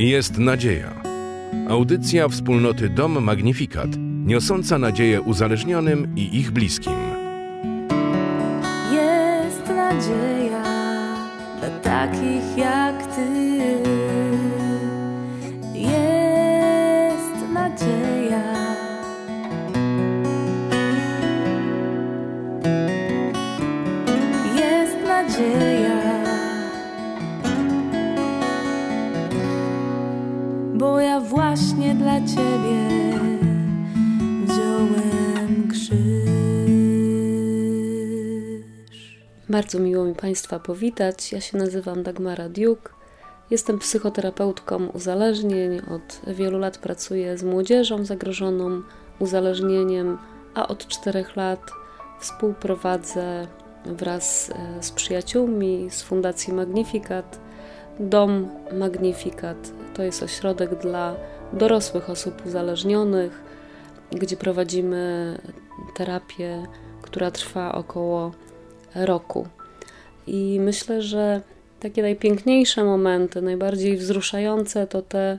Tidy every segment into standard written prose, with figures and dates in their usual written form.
Jest nadzieja. Audycja wspólnoty Dom Magnificat, niosąca nadzieję uzależnionym i ich bliskim. Jest nadzieja dla takich jak Ty. Jest nadzieja. Jest nadzieja. Bo ja właśnie dla Ciebie wziąłem krzyż. Bardzo miło mi Państwa powitać. Ja się nazywam Dagmara Diuk. Jestem psychoterapeutką uzależnień. Od wielu lat pracuję z młodzieżą zagrożoną uzależnieniem, a od 4 lat współprowadzę wraz z przyjaciółmi z Fundacji Magnificat Dom Magnificat. To jest ośrodek dla dorosłych osób uzależnionych, gdzie prowadzimy terapię, która trwa około roku. I myślę, że takie najpiękniejsze momenty, najbardziej wzruszające to te,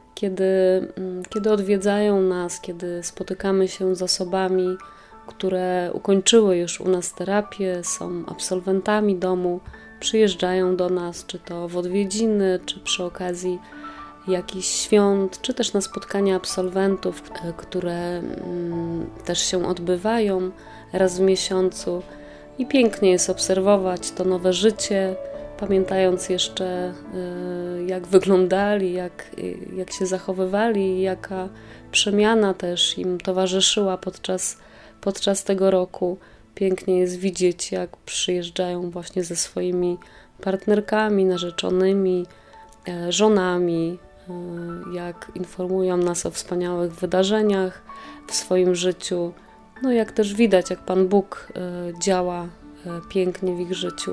kiedy odwiedzają nas, kiedy spotykamy się z osobami, które ukończyły już u nas terapię, są absolwentami domu, przyjeżdżają do nas, czy to w odwiedziny, czy przy okazji jakichś świąt, czy też na spotkania absolwentów, które też się odbywają raz w miesiącu. I pięknie jest obserwować to nowe życie, pamiętając jeszcze jak wyglądali, jak się zachowywali, jaka przemiana też im towarzyszyła podczas tego roku. Pięknie jest widzieć, jak przyjeżdżają właśnie ze swoimi partnerkami, narzeczonymi, żonami, jak informują nas o wspaniałych wydarzeniach w swoim życiu. No jak też widać, jak Pan Bóg działa pięknie w ich życiu.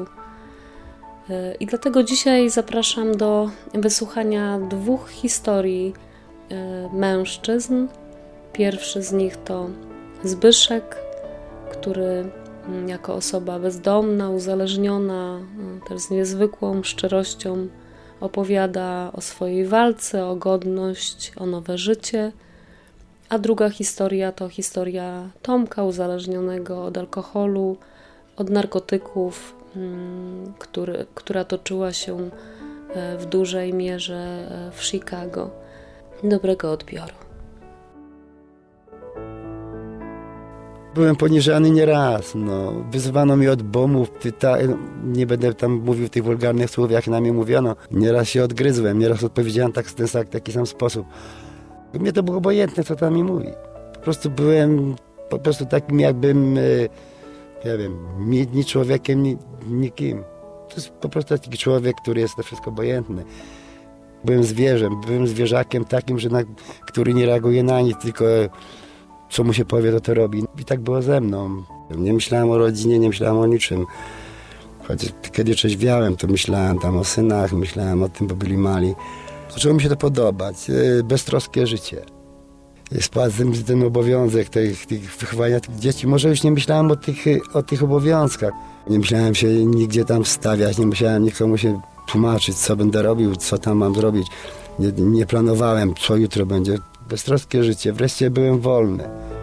I dlatego dzisiaj zapraszam do wysłuchania 2 historii mężczyzn. Pierwszy z nich to Zbyszek, który jako osoba bezdomna, uzależniona, też z niezwykłą szczerością opowiada o swojej walce, o godność, o nowe życie. A druga historia to historia Tomka, uzależnionego od alkoholu, od narkotyków, która toczyła się w dużej mierze w Chicago. Dobrego odbioru. Byłem poniżany nieraz, wyzywano mnie od bomów, nie będę tam mówił tych wulgarnych słów, jak na mnie mówiono. Nieraz się odgryzłem, nieraz odpowiedziałem w taki sam sposób. Mnie to było obojętne, co tam mi mówi. Byłem takim jakbym, ni człowiekiem, nikim. To jest po prostu taki człowiek, który jest na wszystko obojętny. Byłem zwierzem, byłem zwierzakiem takim, który nie reaguje na nic, tylko co mu się powie, to robi. I tak było ze mną. Nie myślałem o rodzinie, nie myślałem o niczym. Chociaż kiedy trzeźwiałem, to myślałem tam o synach, myślałem o tym, bo byli mali. Zaczęło mi się to podobać. Beztroskie życie. Spłacałem ten obowiązek wychowania tych dzieci. Może już nie myślałem o tych obowiązkach. Nie musiałem się nigdzie tam wstawiać, nie musiałem nikomu się tłumaczyć, co będę robił, co tam mam zrobić. Nie planowałem, co jutro będzie. Beztroskie życie. Wreszcie byłem wolny.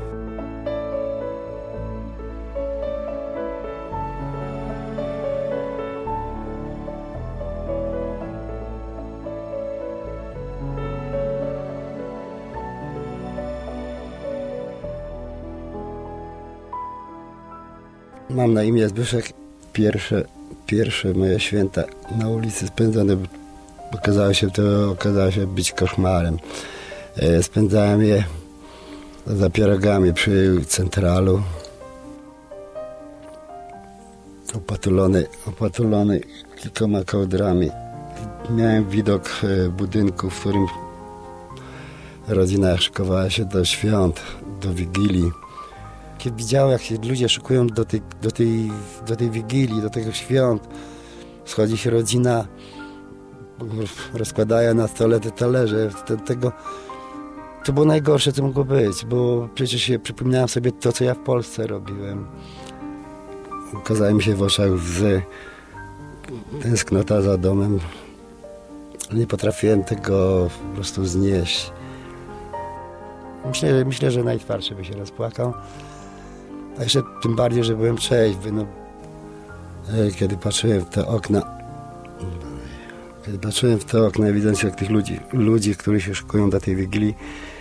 Mam na imię Zbyszek. Pierwsze moje święta na ulicy spędzone okazało się być koszmarem. Spędzałem je za pierogami przy centralu. Opatulony kilkoma kołdrami. Miałem widok budynku, w którym rodzina szykowała się do świąt, do Wigilii. Kiedy widziałem, jak się ludzie szykują do tej Wigilii, do tego świąt, schodzi się rodzina, rozkładają na stole te talerze. To było najgorsze, co mogło być, bo przecież się przypomniałem sobie to, co ja w Polsce robiłem. Ukazały mi się w oczach łzy, tęsknota za domem, Nie potrafiłem tego po prostu znieść. Myślę, że najtwardszy by się rozpłakał. A jeszcze tym bardziej, że byłem trzeźwy. No, kiedy patrzyłem w te okna, widząc jak tych ludzi, którzy się szykują do tej Wigilii,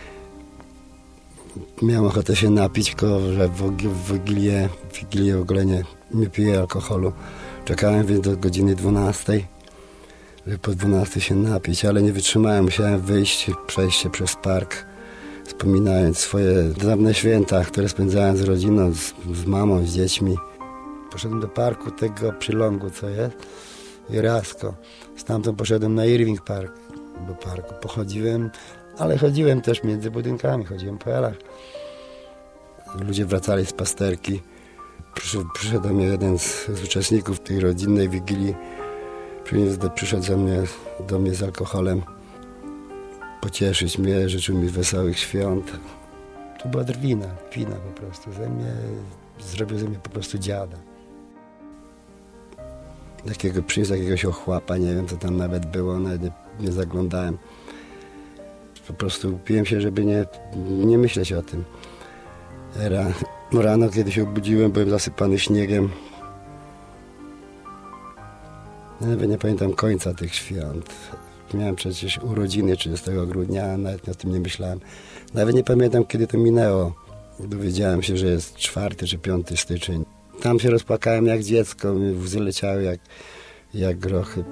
miałem ochotę się napić, tylko że w Wigilię w ogóle nie piję alkoholu. Czekałem więc do godziny 12, żeby po 12 się napić, ale nie wytrzymałem. Musiałem wyjść, przejść się przez park, wspominając swoje dawne święta, które spędzałem z rodziną, z mamą, z dziećmi. Poszedłem do parku tego przylągu, co jest, Jurasco. Stamtąd poszedłem na Irving Park. Do parku pochodziłem, ale chodziłem też między budynkami, chodziłem po alach. Ludzie wracali z pasterki. Przyszedł do mnie jeden z uczestników tej rodzinnej Wigilii. Przyszedł do mnie z alkoholem. Pocieszyć mnie, życzył mi wesołych świąt. To była drwina po prostu. Zrobił ze mnie po prostu dziada. Przyniósł jakiegoś ochłapa, nie wiem co tam nawet było, nawet nie zaglądałem. Po prostu upiłem się, żeby nie myśleć o tym. Rano, kiedy się obudziłem, byłem zasypany śniegiem. Nawet nie pamiętam końca tych świąt. Miałem przecież urodziny 30 grudnia, a nawet o tym nie myślałem. Nawet nie pamiętam, kiedy to minęło. Dowiedziałem się, że jest 4 czy 5 styczeń. Tam się rozpłakałem jak dziecko, łzy leciały jak grochy.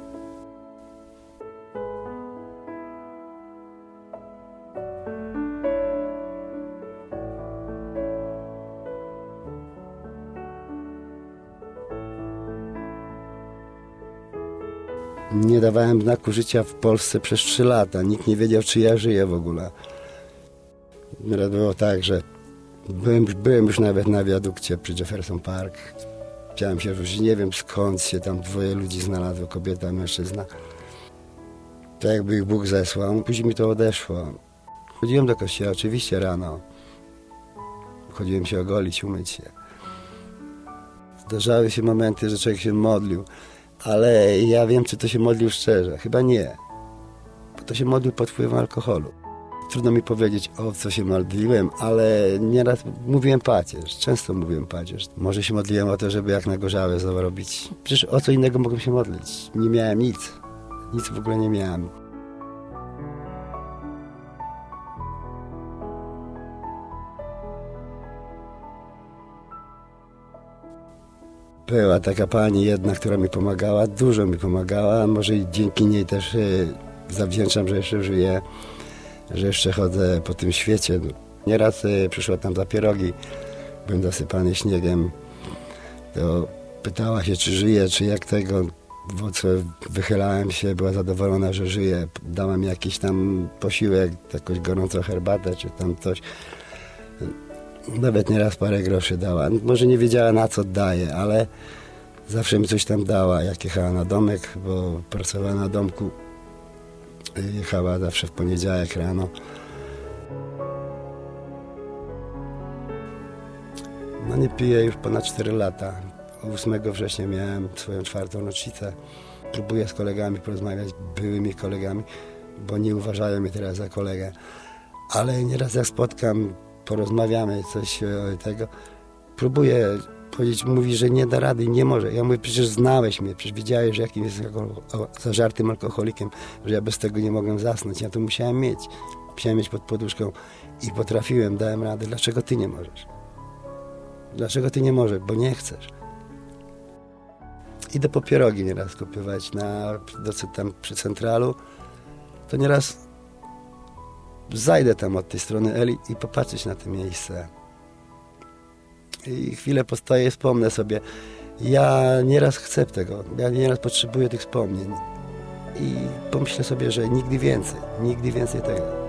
Nie dawałem znaku życia w Polsce przez 3 lata. Nikt nie wiedział, czy ja żyję w ogóle. Było tak, że byłem już nawet na wiadukcie przy Jefferson Park. Chciałem się ruszyć, nie wiem skąd się tam 2 ludzi znalazło, kobieta, mężczyzna. Tak jakby ich Bóg zesłał. Później mi to odeszło. Chodziłem do kościoła oczywiście rano. Chodziłem się ogolić, umyć się. Zdarzały się momenty, że człowiek się modlił. Ale ja wiem, czy to się modlił szczerze. Chyba nie. Bo to się modlił pod wpływem alkoholu. Trudno mi powiedzieć, o co się modliłem, ale nieraz mówiłem pacierz. Często mówiłem pacierz. Może się modliłem o to, żeby jak na gorzałe zarobić. Przecież o co innego mogłem się modlić? Nie miałem nic. Nic w ogóle nie miałem. Była taka pani jedna, która mi pomagała, dużo mi pomagała, może i dzięki niej też zawdzięczam, że jeszcze żyję, że jeszcze chodzę po tym świecie. Nieraz przyszła tam za pierogi, byłem zasypany śniegiem, to pytała się, czy żyję, czy jak tego, wychylałem się, była zadowolona, że żyję, dała mi jakiś tam posiłek, jakąś gorącą herbatę, czy tam coś. Nawet nieraz parę groszy dała. Może nie wiedziała, na co daje, ale zawsze mi coś tam dała. Jak jechała na domek, bo pracowała na domku, jechała zawsze w poniedziałek rano. No nie piję już ponad 4 lata. 8 września miałem swoją 4. rocznicę. Próbuję z kolegami porozmawiać, byłymi kolegami, bo nie uważają mnie teraz za kolegę. Ale nieraz jak spotkam, porozmawiamy coś tego. Próbuję powiedzieć, mówi, że nie da rady, nie może. Ja mówię, przecież znałeś mnie, przecież wiedziałeś, że jakim jestem zażartym alkoholikiem, że ja bez tego nie mogłem zasnąć. Ja to musiałem mieć. Musiałem mieć pod poduszką i potrafiłem, dałem radę. Dlaczego ty nie możesz? Dlaczego ty nie możesz? Bo nie chcesz. Idę po pierogi nieraz kupywać tam przy centralu. To nieraz zajdę tam od tej strony Eli i popatrzeć na to miejsce. I chwilę postoję i wspomnę sobie. Ja nieraz chcę tego. Ja nieraz potrzebuję tych wspomnień. I pomyślę sobie, że nigdy więcej tego.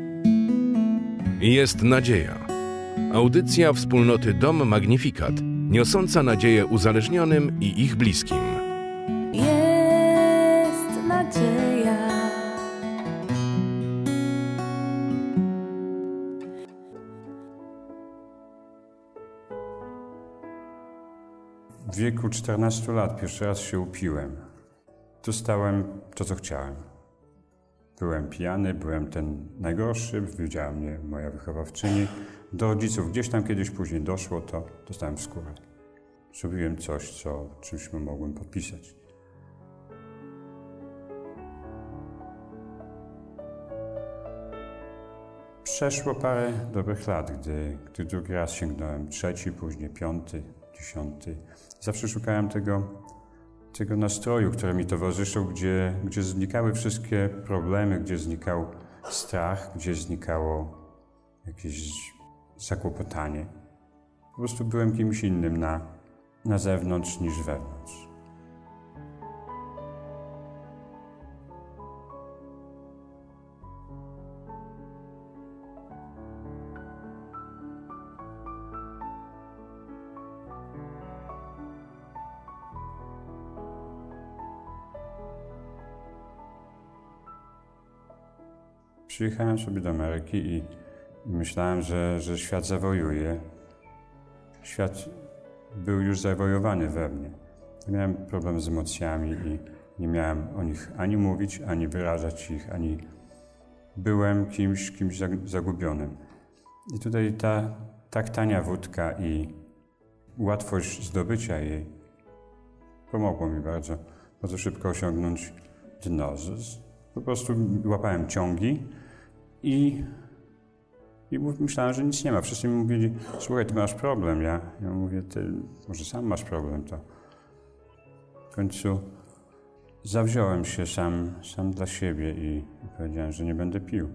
Jest nadzieja. Audycja wspólnoty Dom Magnifikat niosąca nadzieję uzależnionym i ich bliskim. Jest nadzieja. W wieku 14 lat pierwszy raz się upiłem. Dostałem to, co chciałem. Byłem pijany, byłem ten najgorszy, widziała mnie moja wychowawczyni. Do rodziców gdzieś tam kiedyś później doszło, to dostałem w skórę. Zrobiłem coś, czymś mogłem podpisać. Przeszło parę dobrych lat, gdy drugi raz sięgnąłem, 3, później 5, 10. Zawsze szukałem tego nastroju, który mi towarzyszył, gdzie znikały wszystkie problemy, gdzie znikał strach, gdzie znikało jakieś zakłopotanie. Po prostu byłem kimś innym na zewnątrz niż wewnątrz. Przyjechałem sobie do Ameryki i myślałem, że świat zawojuje. Świat był już zawojowany we mnie. Miałem problem z emocjami i nie miałem o nich ani mówić, ani wyrażać ich, ani byłem kimś zagubionym. I tutaj ta tak tania wódka i łatwość zdobycia jej pomogło mi bardzo szybko osiągnąć dno. Po prostu łapałem ciągi i myślałem, że nic nie ma. Wszyscy mi mówili, słuchaj, ty masz problem. Ja mówię, ty może sam masz problem. To w końcu zawziąłem się sam dla siebie i powiedziałem, że nie będę pił.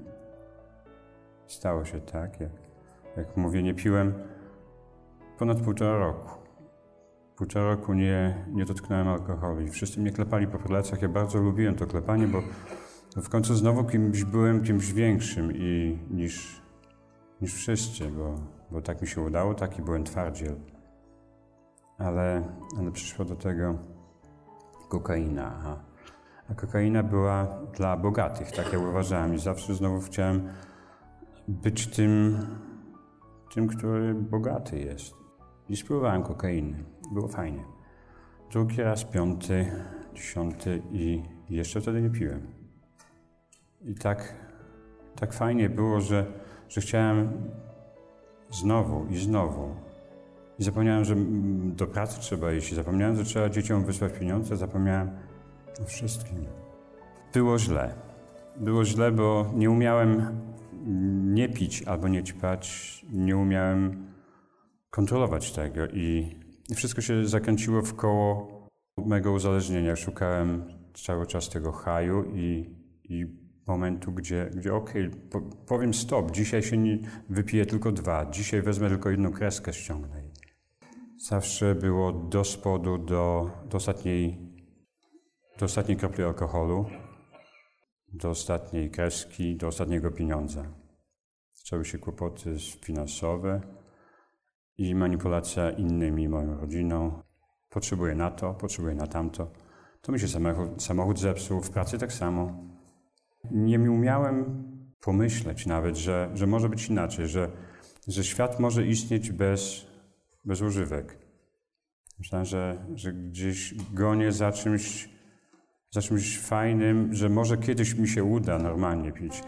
Stało się tak, jak mówię, nie piłem ponad 1,5 roku. 1,5 roku nie dotknąłem alkoholu i wszyscy mnie klepali po plecach. Ja bardzo lubiłem to klepanie, bo w końcu znowu byłem kimś większym niż wszyscy, bo tak mi się udało, taki byłem twardziel. Ale przyszła do tego kokaina. A kokaina była dla bogatych, tak ja uważałem. I zawsze znowu chciałem być tym, który bogaty jest. I spróbowałem kokainy. Było fajnie. Drugi raz, 5., 10. i jeszcze wtedy nie piłem. I tak fajnie było, że chciałem znowu i znowu. I zapomniałem, że do pracy trzeba iść. Zapomniałem, że trzeba dzieciom wysłać pieniądze. Zapomniałem o wszystkim. Było źle. Było źle, bo nie umiałem nie pić albo nie ćpać. Nie umiałem kontrolować tego. I wszystko się zakręciło w koło mego uzależnienia. Szukałem cały czas tego haju i momentu, gdzie okej, powiem stop, dzisiaj się nie wypiję tylko 2, dzisiaj wezmę tylko 1 kreskę, ściągnę. Zawsze było do spodu, do ostatniej kropli alkoholu, do ostatniej kreski, do ostatniego pieniądza. Zaczęły się kłopoty finansowe i manipulacja innymi, moją rodziną. Potrzebuję na to, potrzebuję na tamto. To mi się samochód zepsuł, w pracy tak samo. Nie umiałem pomyśleć nawet, że może być inaczej, że świat może istnieć bez używek. Myślałem, że gdzieś gonię za czymś fajnym, że może kiedyś mi się uda normalnie pić.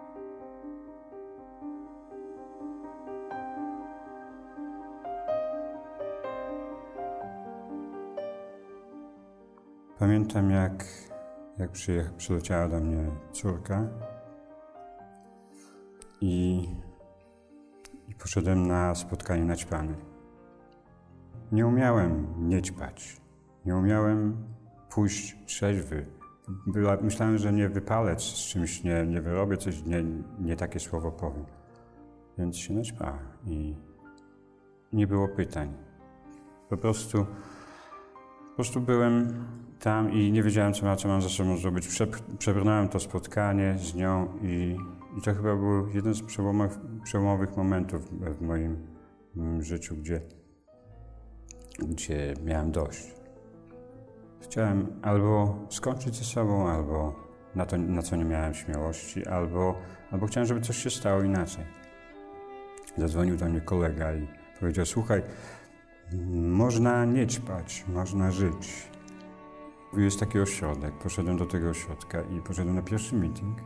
Pamiętam, jak przyleciała do mnie córka i poszedłem na spotkanie naćpany. Nie umiałem nie ćpać, nie umiałem pójść trzeźwy. Myślałem, że nie wypalę z czymś, nie wyrobię coś, nie takie słowo powiem. Więc się naćpałem i nie było pytań. Po prostu byłem tam i nie wiedziałem, co mam ze sobą zrobić. Przebrnąłem to spotkanie z nią i to chyba był jeden z przełomowych momentów w moim życiu, gdzie miałem dość. Chciałem albo skończyć ze sobą, albo na co nie miałem śmiałości, albo chciałem, żeby coś się stało inaczej. Zadzwonił do mnie kolega i powiedział: słuchaj, można nie ćpać, można żyć. Jest taki ośrodek, poszedłem do tego ośrodka i poszedłem na pierwszy meeting.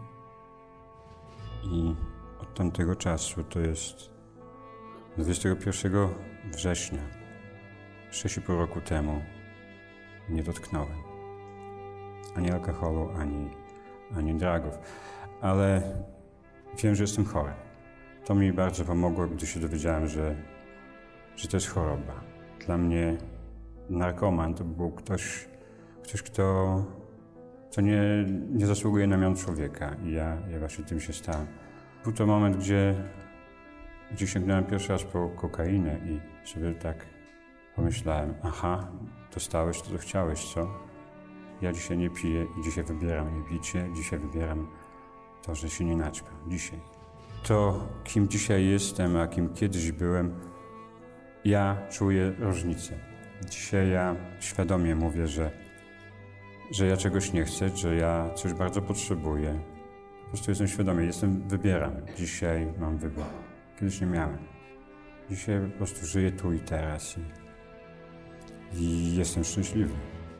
I od tamtego czasu, to jest 21 września, 6,5 roku temu, nie dotknąłem ani alkoholu, ani dragów. Ale wiem, że jestem chory. To mi bardzo pomogło, gdy się dowiedziałem, że to jest choroba. Dla mnie narkoman to był ktoś, kto nie zasługuje na miano człowieka. I ja właśnie tym się stałem. Był to moment, gdzie sięgnąłem pierwszy raz po kokainę i sobie tak pomyślałem: aha, dostałeś to, co chciałeś, co? Ja dzisiaj nie piję i dzisiaj wybieram nie picie, dzisiaj wybieram to, że się nie naćpam. Dzisiaj. To, kim dzisiaj jestem, a kim kiedyś byłem, ja czuję różnicę. Dzisiaj ja świadomie mówię, że ja czegoś nie chcę, że ja coś bardzo potrzebuję. Po prostu jestem świadomy, wybieram. Dzisiaj mam wybór. Kiedyś nie miałem. Dzisiaj po prostu żyję tu i teraz i jestem szczęśliwy.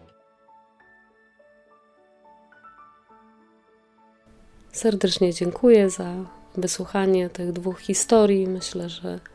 Serdecznie dziękuję za wysłuchanie tych dwóch historii. Myślę,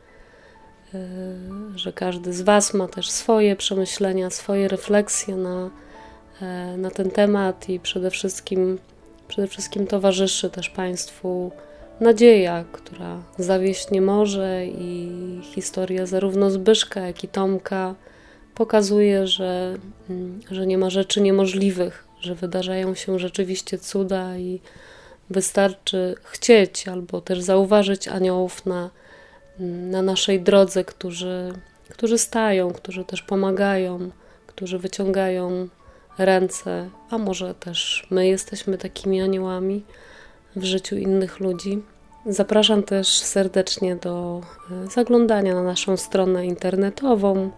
że każdy z Was ma też swoje przemyślenia, swoje refleksje na ten temat i przede wszystkim towarzyszy też Państwu nadzieja, która zawieść nie może, i historia zarówno Zbyszka, jak i Tomka pokazuje, że nie ma rzeczy niemożliwych, że wydarzają się rzeczywiście cuda i wystarczy chcieć albo też zauważyć aniołów na naszej drodze, którzy stają, którzy też pomagają, którzy wyciągają ręce, a może też my jesteśmy takimi aniołami w życiu innych ludzi. Zapraszam też serdecznie do zaglądania na naszą stronę internetową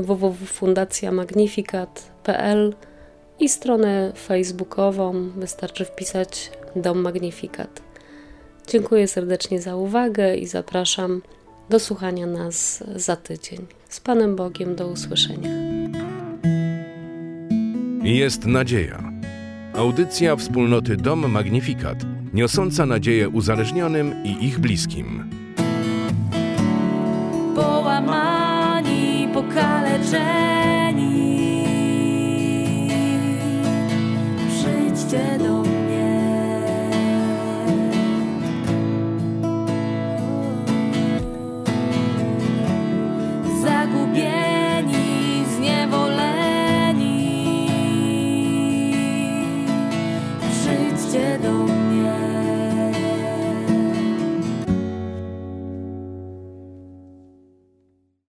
www.fundacjamagnificat.pl i stronę facebookową. Wystarczy wpisać Dom Magnificat. Dziękuję serdecznie za uwagę i zapraszam do słuchania nas za tydzień. Z Panem Bogiem, do usłyszenia. Jest nadzieja. Audycja wspólnoty Dom Magnificat, niosąca nadzieję uzależnionym i ich bliskim. Połamani, pokaleczeni, przyjdźcie do mnie. Zagubieni, zniewoleni, przyjdźcie do mnie.